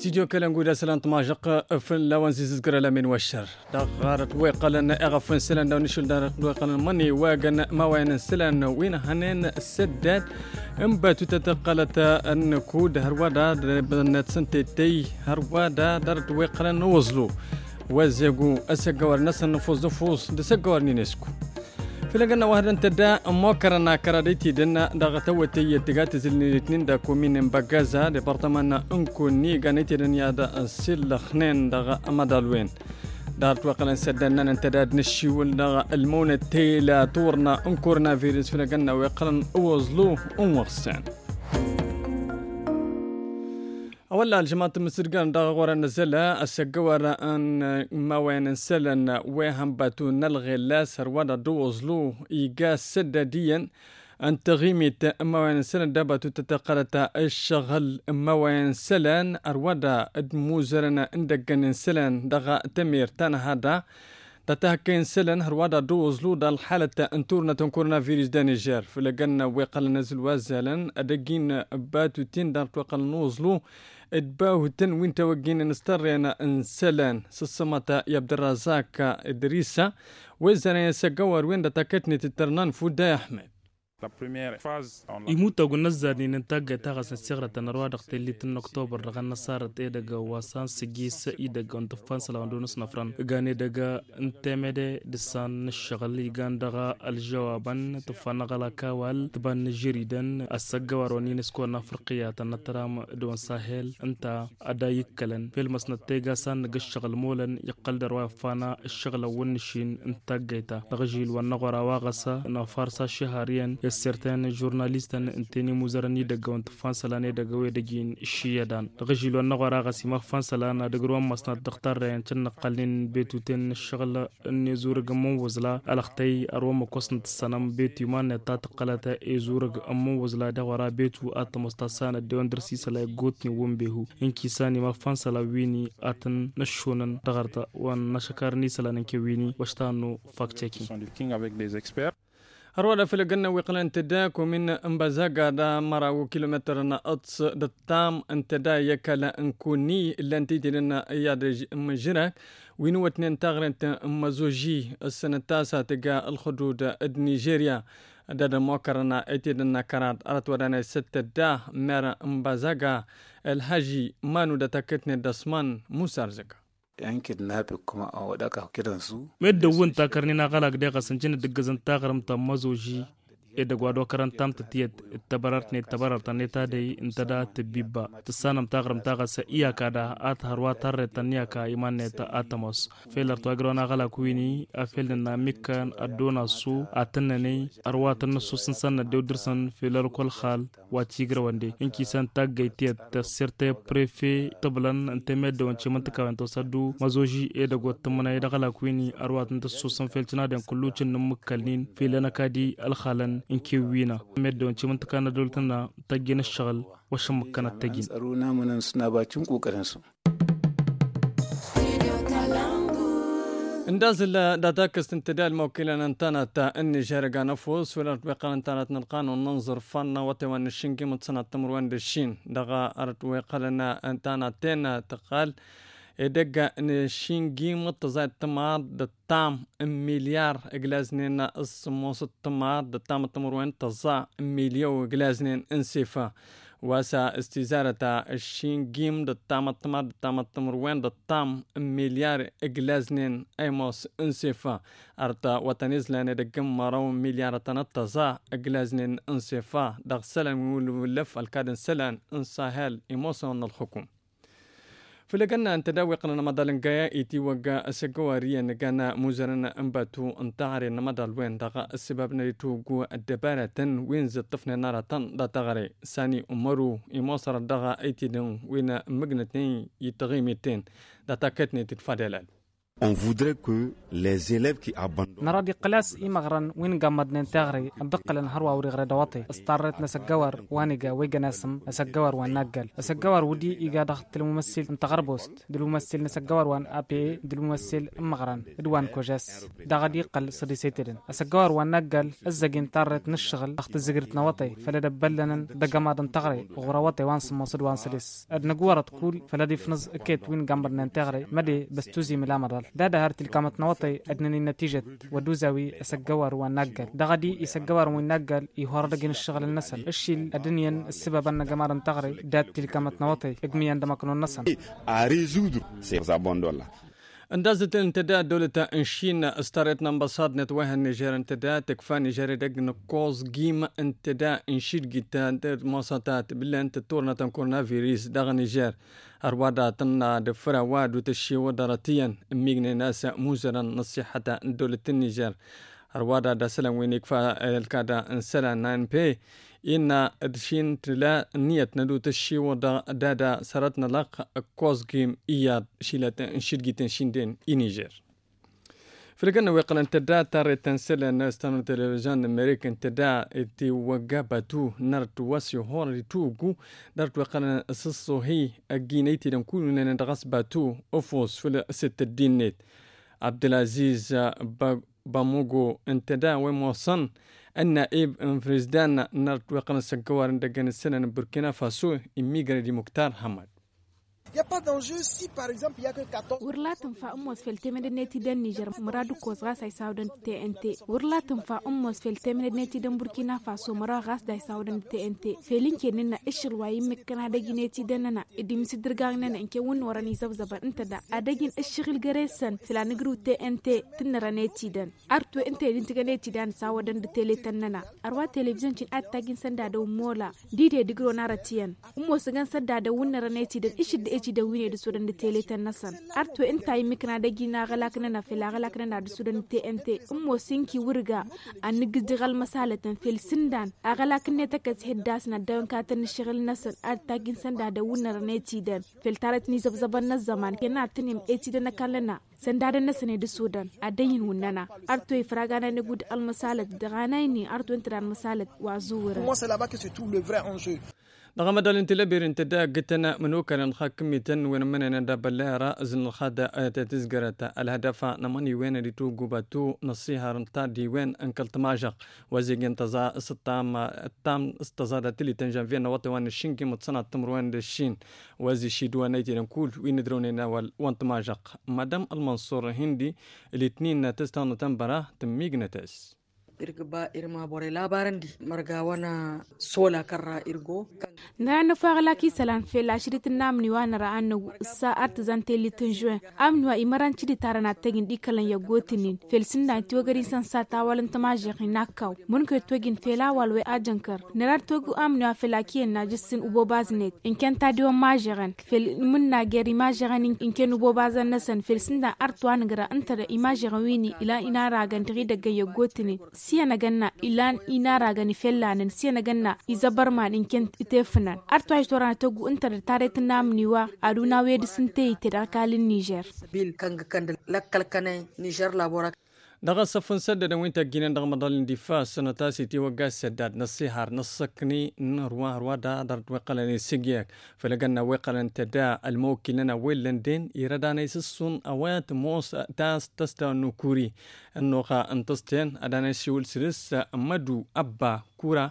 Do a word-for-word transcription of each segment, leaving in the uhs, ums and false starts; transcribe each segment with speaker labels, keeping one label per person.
Speaker 1: استديو كلام سلانت ماجق في اللوانزيز زقرا من وشر دغارت ويقلن اغفن سلان دو نشل دارت ويقلن ماني واغن ما وين سلان وين هنين السداد امباتو تتقلت ان كود هروادا بنت سنتي هروادا دارت ويقلن وزلو وزيغو اسغور ناس نفوز نفوز دسغور نينسكو فلقنا واحد انت دا موكرنا كراديتي دنا دغتوتي تيغات زلنيتنين دا كومين بغازا ديبارتمان انكو ني غانيتي دنيا دا سيل خنين دغ امدالوين دارت وقلن سدنا انت دا نشيول دغ المونه تيلا تورنا انكورنا فيروس فلقنا ويقلن اوزلو ومغسان أولا الجماعة المسرقان دا غورا نزلها السقوارا أن ما وين نسلن ويهم باتو نلغي لاس هروادا دوزلو إيقا سداديا أن تغيمت ما وين نسلن داباتو تتقالتا الشغل ما وين نسلن أروادا ادموزرنا اندقن نسلن دغا تمير تانا هادا تتهكين سلن هروادا دوزلو دا الحالة انتورنا تنكورنا فيروس دا نيجير فلقنا ويقال نزل وازالا أدقين باتو تين دار توقال نوزلو ادباو تن وين توقين نسترينا انسلان سسمتا يبدو الرزاق إدريسا وزانا يساقوار وين دا تاكتني تترنان فودا أحمد
Speaker 2: يموت أقول نزل ننتج تغس الصغرى تنروى دقت اللي تن أكتوبر رغنا صارت إيه دقا واسان سجيس إيه دقا انتفان سلا ندونس نفران غاني دقا انتمد دسان الشغل يغان دقا الجوابان تفان غلا كوال تبان جريدان السجوار ونين سكور نفرقية تنترام دون ساحل انت أدا يكلن في المسند تيغا سان نقا الشغل مولا يقل دروا فانا الشغل ونشين انتاجيتا نغجيل ونغورا واغسا نفارسا شهريا سرتان جورناليستان انتني مزرني دغون تفانسلاني دغوي دجين شيدان دغجيلو نغورا غسيما فانسلانا دغروم مسند دختار رين تنقلين بيتوتين الشغل النزورغ مو وزلا الختي اروم كوسن السنم بيتي مان تاتقلتا ازورغ امو وزلا دغورا بيتو اتمستسان دوندرسي سلا غوتني ومبهو انكيساني ما فانسلا ويني اتن نشونن دغرتا وان نشكرني سلانكي ويني واشتانو فاكت تشيكينغ
Speaker 1: هروادا في الجنة ويقلن تداك ومن امبازاقا دا مراو كيلومترنا أطس دتام انتدا يكالا انكوني اللي انتيتي لنا اياد مجرك وينو اتنين تغرنت امازوجي السنة التاسعة تقا الخدود النيجيريا دادا موكرنا ايتيدنا كرات ارتودانا ستة دا ميرا امبازاقا الحاجي مانو دا تاكتني داسمان موسارزكا
Speaker 3: yankin nafi kuma a wadaka kiransu
Speaker 2: medda wunta karnina galak de qasanjina digazan taqramta mazoji e dagwado karantam tatiyat tabarat ne tabarat ne tadai intada tibibba tsanam taqram taqasa iyaka da at harwa tarre tanya ka imanne ta atamos felar to agrona gala kuini afel na mikkan adona su atanne arwa tan su sansan de dirsan felar kol khal wa tigra wande inki san tagaitiyat ta serte prefet tablan antemed don chimantka wanto sadu mazoji e dago tamana da gala kuini arwa tan su san feltina den kullucin numkalnin felana kadi al khalan إنكي وينا مدون شو منطقة دولتنا تجين الشغل وش مكان التجين
Speaker 3: أرونا من سناباتهم كوكرنسو
Speaker 1: اندازل داتاك استنتداء الموكلة انتانا تا اني جارقا نفوس ولا بقى انتانا نلقان وننظر فانا واتوان الشنكي متصنع التمروان دشين دغا ارت ويقالنا انتانا تينا تقال إدقا نشينجي متزايد تمار دتام مليار إجلازنين السموس التمار دتام التمروين تزا مليو إجلازنين انسيفا واسا استزارة الشينجيم دتام التمار دتام التمروين دتام مليار إجلازنين ايموس انسيفا ارتا وتنزلان دقم مراو مليار تنتزا إجلازنين انسيفا دغسلان ولف الكادن سلان انساهل ايموسون الحكم فلقنا أن تداوي قلنا مدالن جايا إيتي وجا السجوارية نجانا مزرنا أنباتو انتعري نمدال وين دغا السبب نريتو جو الدبارة وين زد طفنا نارا تن دا تغري ساني أمرو يموصر دغا إيتي دون وين مجنتين يتغيمتين دا تاكتني تتفادلال
Speaker 4: On voudrait que les élèves qui abandonnent.
Speaker 5: نرى دي قلاس إمغران وين قامد ننتغري الدقل نهروا ورغر دواتي استارت نسجور وانيجا ويجناسم نسجور وننقل نسجور ودي إيجاد أخت الممثل انتغربوست دل الممثل نسجور وان أبي دل الممثل إمغران دوان كوجاس دغدي قل صدي سيترن نسجور وننقل الزجين طارت نشغل أخت الزجرت نواتي فلا دبلنا دقامد انتغري غرواتي وانس مصد وانسلس أدنجورة تقول فلا دي فنز أكيد وين قامد ننتغري مدي بستوزي ملامرال دادا هرت الكامت نواتي أدنني النتيجة ودوزاوي أسجور وننقل دغدي يسجور وننقل يهوردجين الشغل النسل الشيء الدنيا السبب أن جمار انتغري دات الكامت نواتي إجمي عندما كانوا النسل
Speaker 4: أريزود سيزابوندولا.
Speaker 1: اندازت انتداء دولة انشين استارت نمبصاد نتوها النيجير انتداء تكفى نيجير دقن كوز جيم انتداء انشيد جيتان موسطات بالله انت تورنا تنكورنا فيروس داغ نيجير أروادا تنا دفرا وادو تشي ودارتيا ميغني ناسا موزرا نصيحة دولة النيجير أروادا دا سلام وينيك فا الكادا انسلا ناين بي إن دشين تلا نية ندو تشي ودا دادا سرتنا لق كوز جيم إياد شيلة انشيد جيتن شيندين إي نيجير فلقنا ويقل انتدا تاري تنسل نستانو تلفزيون امريكا انتدا اتي وقابتو نارتو واسيو هوري توقو دارت ويقل اسسو هي اجينيتي دنكولو نندغس باتو اوفوس فل ست الدينيت عبد العزيز باموغو انتدا وموصن ان ايب انفريزدان نارت ويقل سكوار اندقان السنة بوركينا فاسو اميغري دي مختار حمد.
Speaker 6: Il n'y a pas d'enjeu si par exemple il y a que quatorze.
Speaker 7: ورلاتم فا أموس في التمن نتي دن نيجر مرادو كوز غاس يساودن تي إن تي ورلاتم فا أموس في التمن نتي دن بوركينا فاسو مرا غاس دا يساودن تي إن تي فيلين كننا إشل واي مكنا دجين نتي دننا إدي مسدر غاغنا إنك ون وراني زبزبا أنت دا أدجين الشغل جريسن فلا نجرو تي إن تي تنرا نتي دن أرتو أنت إنت نتي دن ساودن دتلي تننا أروا تلفزيون تين أتاجين سندا دو مولا ديدي دجرو نارتيان أموس غان سندا دو ونرا نتي دن إشد da wine da sudan da teletan nasan arto inta yi mikna da gina galakna na fila galakna na da sudan T N T ummo sinki wurga an gizdigal masalatan fil sindan a galakna ta kas hiddas na da katan shigil nasan arta gin sanda da wunar ne tidan fil tarat ni zabzaban na zaman kena tinim eti da na kallana sanda da nasane da sudan a dayin wunnana arto yi fragana ne gud al masalat da ganai ni arto intran masalat wa zuwura
Speaker 6: moi c'est là-bas que se trouve le vrai enjeu.
Speaker 1: نغم دال انتلابير انتدا قتنا منوكا نخاكميتا ونمنا ندابلا رأزن الخادة آيات تزقرة الهدف نماني وين ريتو قباتو نصيها رنتا ديوين انكالت ماجق وزيق انتظا استام التام استزادة تلي تنجان فينا وطوان الشنكي متصنع التمروان دالشين وزي شيدوا نايتي نقول وين دروني ناوال وانت ماجق مدام المنصور هندي الاتنين تستانو تنبرا تميق نتاس
Speaker 8: irgba irma bore labarandi marga wana sola karra irgo
Speaker 7: nana fagla ki salan fe la shirit namni wana ra anu sa artisan telitin juin amni wa imaran chidi tarana tagin dikalan ya gotinin fel sinda tiogari san sa tawalan tamaje nakaw mun ko togin fela walwe ajankar nerar togu amni wa fela ki na jissin ubo baznet in kan tadio majeran fel mun na geri majeran in kan ubo bazan nasan fel sinda artwan gara anta da imajeran wini ila ina ragan tiri daga ya gotinin siyana ganna ilan ina ragani fellanen siyana ganna izabar man inken itefnan arto ay torana togu inter taret namniwa aduna wedi sinte ite kalin Niger
Speaker 8: bil kanga kandal lakkal kanay Niger labora
Speaker 1: دغا صفن سدد وين تجينا دغ مضل اندفاع سنة تاسي تي وقا سداد نصيحار نصكني نرواه روادا درت وقلني سجيك فلقنا وقلن تدا الموكل لنا ويلندين يردانا يسسون اوات موس تاس تستا نوكوري النوخا انتستين ادانا سيول سلس مدو ابا كورا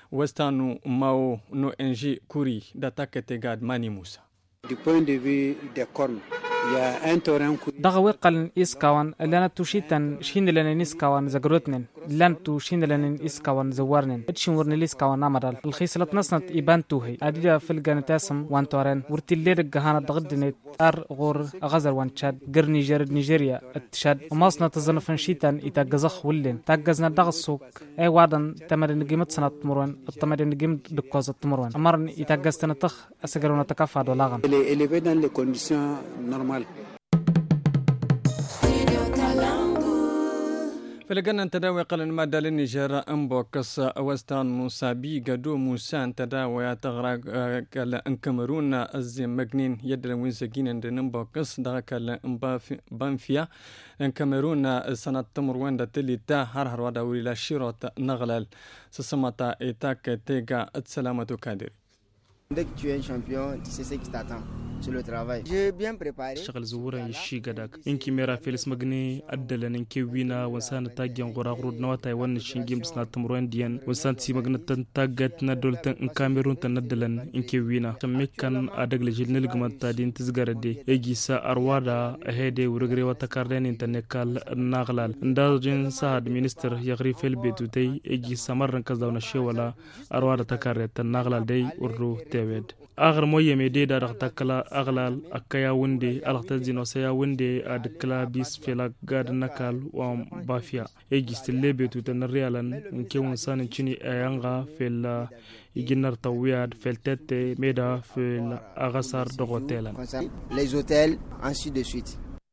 Speaker 1: وستانو ماو نو انجي كوري دا تاكتي غاد ماني موسى
Speaker 3: Du point de vue des cornes, il y a un torrent qui...
Speaker 5: دغ وقل إسكوان لنا توشيتن شين لنا نسكوان زغروتنن لن توشين لنا إسكوان زوارنن اتشين ورن الإسكوان نامدال الخيسلت نصنت إبان توهي أديدا في الجانتاسم وان تورن ورتلير الجهانة دغدنت أر غور غزر وان تشاد جر نيجر نيجيريا التشاد وماصنا تزنفن شيتن إتاجزخ ولين تاجزنا دغ السوق أي وعدن تمرن جيمت سنة تمرون التمرن جيمت دكوز التمرون أمرن إتاجزتنا تخ أسجرون تكافى دولاغن
Speaker 3: élevé dans les conditions normales.
Speaker 1: فلقنا تداوي قل المادة للنيجر امبوكس وستان موسى بي قدو موسى تداوي تغرق كلا انكمرون الزي مجنين يدل وين سكين عند امبوكس دا كلا بانفيا انكمرون سنة تمر وين تلي تا هر هر ودا ولي شيروت نغلل سسمتا ايتاك تيغا السلامة كادر.
Speaker 9: Dès que tu es un champion, tu sais ce qui t'attend sur le travail. J'ai bien préparé.
Speaker 2: شغل زورا يشي قداك إنكي ميرا فيلس مغني أدلن إنكي وينا ونسان تاجين غورا غرود نواتا يوان الشنجيم بسنا تمروين ديان ونسان تي مغنى تنتاجت ندول تن كاميرون تندلن إنكي وينا تميك كان أدق لجل نلقمان تادين تزغر دي إيجي سا أروادا هيدي ورغري واتكاردين انتنكال ناغلال ندازجين ساعد مينستر يغري في البيتو تي إيجي سامرن كزدونا شوالا أروادا تكاردين ناغلال دي ورو تيويد أغر موية ميدي دا تكلا أغلال أكايا وندي ألغتزينو سيا وندي أدكلا بيس فيلا غاد نكال وام بافيا إيجي ستلبي تنريالن إنكي ونسان انشيني أيانغا فيلا يجنر طوياد فيلتت ميدا فيلا أغسار دوغوتيلن
Speaker 9: les hôtels ainsi de suite.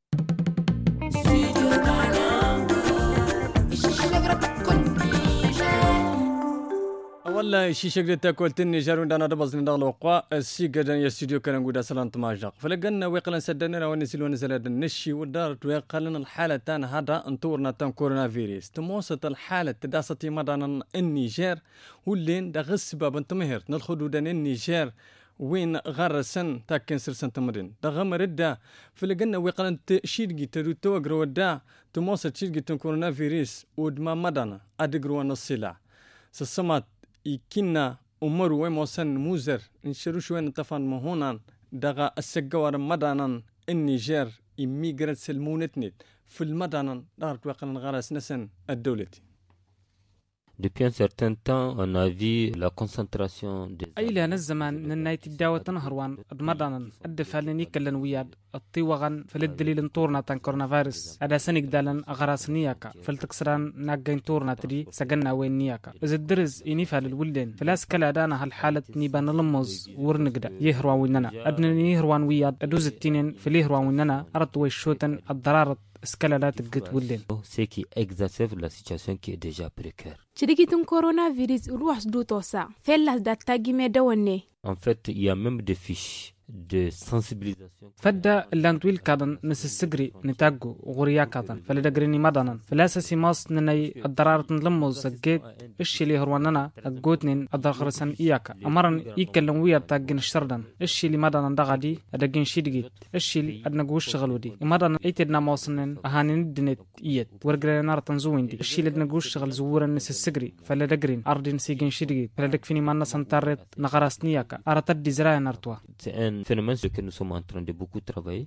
Speaker 1: والله شي شقد تاكل تني جارون دانا دبز ندغ الوقوا السي قدن يا استوديو كان نقول سلام تماجق فلقنا ويقلن سدنا ونسيل ونزل النشي ودار ويقلن الحاله تاع هذا انطورنا تاع كورونا فيروس تموسط الحاله تداستي مدن النيجر ولين دغ السبب انت مهر ندخلوا دان النيجر وين غرسن تاكن سرسن تمرين دغ مردا فلقنا ويقلن شيدغي تدو توغرو دا تموسط شيدغي كورونا فيروس ودما مدن ادغرو نصيلا سسمات يكنا أمر وموسن موزر نشرو شوين تفان مهونان دغا السجوار مدانا النيجر إميجرات سلمونتنت في المدانا دارت وقنا غرس نسن الدولة.
Speaker 10: Depuis un certain temps, on a vu la concentration des...
Speaker 5: أي لان الزمان ننايت الدعوة تنهروان أدمدانا الدفالني كلن وياد الطيوغان فللدليل انطورنا تان كورونا فيروس أدا سنك دالن أغراس نياكا فلتكسران ناقين طورنا تدي سجنا وين نياكا إذا الدرز إنيفا للولدين فلاس كلا دانا هالحالة نيبان لموز ورنقدا يهروان ويننا أدنى يهروان وياد أدوز التينين فليهروان ويننا أرد ويشوتن الضرارة اسكالات قد ولين.
Speaker 10: C'est qui exacerbe la situation qui est déjà précaire.
Speaker 7: شركة كورونا فيروس روح دوتوسا فلاس داتاجي مدوني.
Speaker 10: En fait, il y a même des fiches de sensibilisation.
Speaker 5: فدا اللاندويل كادن نس السجري نتاجو غوريا كادن فلدقريني مدنا فلاس سيماس نني الضرارة نلمو زجيت إيش اللي هرواننا الجوتنين الدخرسن إياكا أمرن يكلم ويا تاجين الشردن إيش اللي مدنا دغدي أدقين شيدجيت إيش اللي أدنجوش شغلودي مدنا أيتدنا موصلن أهانين الدنيت إيت ورجرنا نار تنزوين دي إيش اللي أدنجوش شغل زورا نس السجري فلدقرين أردين سيجين شيدجيت فلدق فيني منا سنتارت نغراس نياكا أرتدي زراعة نرتوا.
Speaker 10: Un phénomène sur lequel nous sommes en train de beaucoup travailler.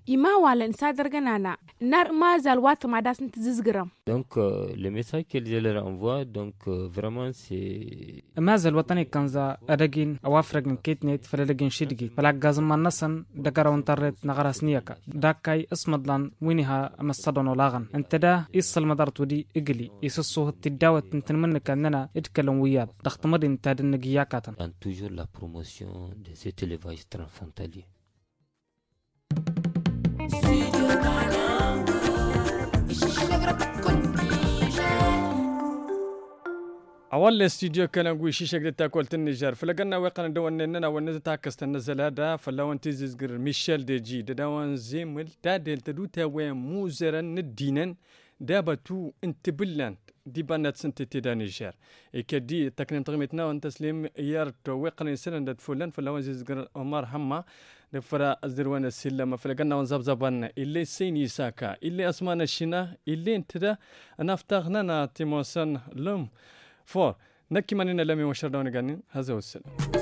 Speaker 10: Donc euh, le message qu'ils leur envoient donc euh, vraiment c'est
Speaker 5: مازال وطني كنزا أدقين أوافرق كيتنيت فلدقين شيدجي فلاك جازم من نسن دكرا وانترت نغراس نياكا داكاي اسمدلان وينها مصدن ولاغن انت دا يصل مدارت ودي اقلي يسصوه التداوة تنتمنك أننا اتكلم وياد دخت مدين تاد النقياكاتا.
Speaker 10: toujours la promotion de cet élevage transfrontalier.
Speaker 1: أول استوديو كان نقول شيء شكل تاكل النيجر فلقنا وقنا دوّن إننا ونزل تاكست النزل هذا فلون تيزجر ميشيل دي جي دوّن زيمل تادل تدوتا وين موزرا ندينا دابتو انت بلانت دي بانات سنتي تدا نيجر كدي تكنين تغميتنا وانتسليم يارت وقنا يسلن فلان فلون زيزجر عمر حما نفرا الزروان السلمة فلقنا ونزاب زبان اللي سيني ساكا اللي أسمان الشنا اللي انتدا نفتغنا تيموسن لم فور نكي مانينا لمي وشردوني قانين هذا هو السلام.